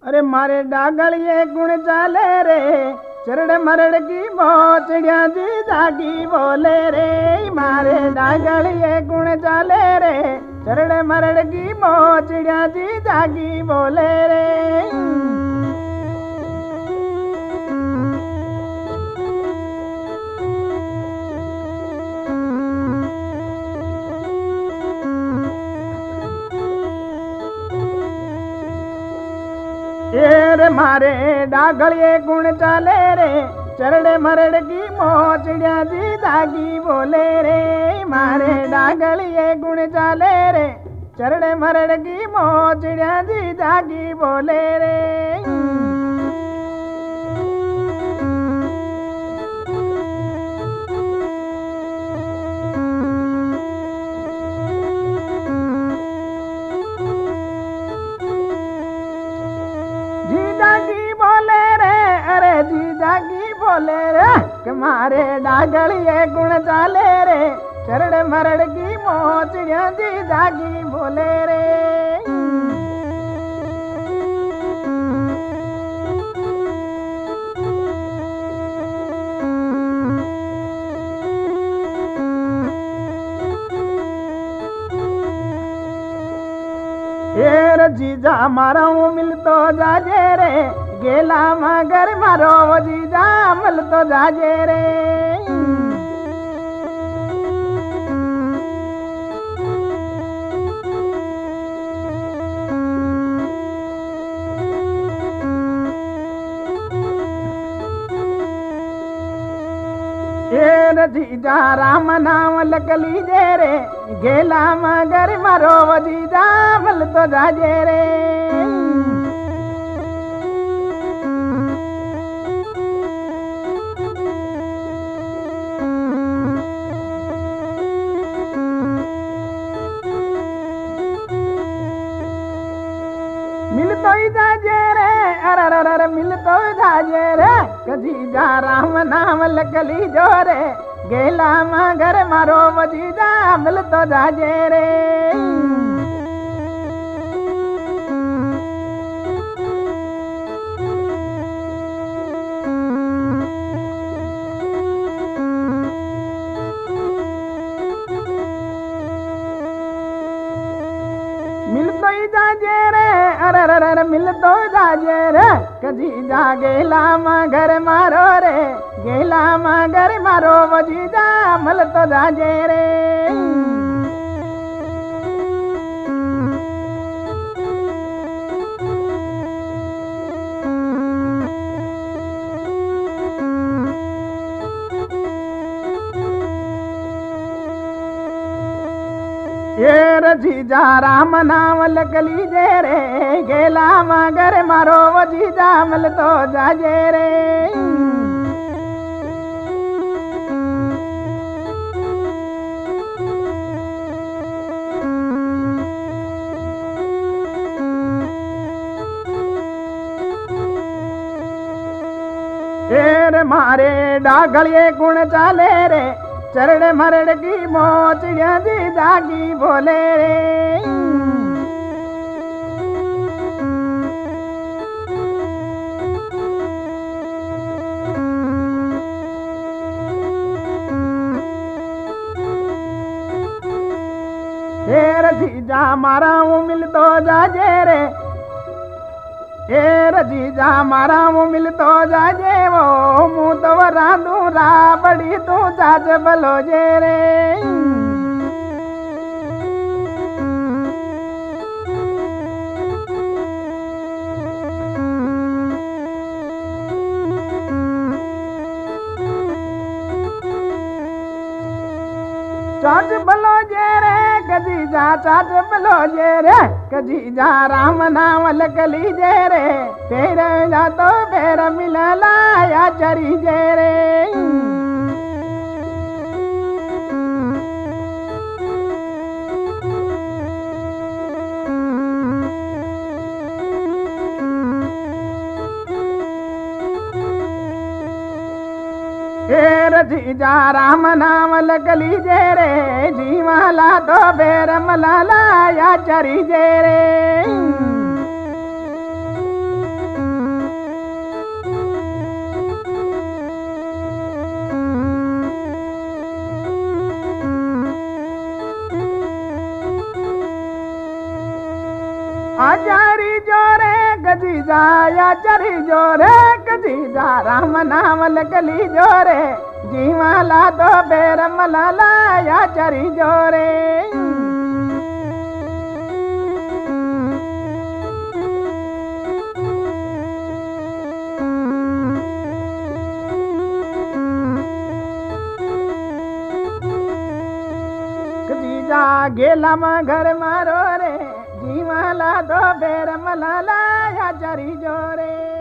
अरे मारे डागलिए गुण चाले रे, चरड़ मरड़ की मोचड़िया जी जागी बोले रे। मारे डागलिए गुण चाले रे, चरड़ मरड़ की मोचड़िया जी जागी बोले रे। रे मारे डागलिए गुण चाले रे, चरड़े मरड़ की मोचड़िया जी जागी बोले रे। मारे डागलिए गुण चाले रे, चरड़े मरड़ की मोचड़िया जी जागी बोले रे। जागी बोले रे कि मारे डागलिए गुण चाले रे, चरड़ मरड़ की मोचड़िया जी जागी बोले रे। जीजा मारा मिल तो जाजे रे, गेला मगर मारो जीजा मल तो जाजे रे। जीजा राम नाम लकली जे रे, गेला मगर मारो जीजा मल तो जाजे रे। मिल तो ही जाजे रे, अरे मिल तो जाजे रे, जीजा राम नाम लकली जो रे, गेला मगर मारो जीजा मिल तो जाजे रे। मिल तो ही जाजे रे, अरे मिल तो जाजे रे, जीजा गेला मगर मारो रे, गेला मगर मारो जीजा मल तो जाजे रे। जीजा राम नाम लकली जे रे, गेला मगर मारो जीजा मल तो जाजे रे। मारे डागलिए गुण चाले रे, चरड़ मरड़ की मोचड़िया जी जागी बोले रे। जीजा मारा मिल तो जाजे रे, जीजा मारा मिल तो जाजे वो मुँह तो रांधू रा बड़ी तू जाज बलो जे रे। चाच बलो जे रे, जीजा चाच बलो जे रे, जीजा राम नाम लकली जे रे, तेरे जा तो फेर मिलला या चरी जे रे। जीजा राम नाम लकली जे रे, जीवाला तो बेर मलाला या चरी जे रे। आचारी जोरे गजीजा आचारी जोरे गजीजा राम नाम लकली जोरे जीवाला दो बेर मलाला आचारी जोरे गजीजा गेला घर मारो रे जीवाला दो बेर मलाला आचारी जोरे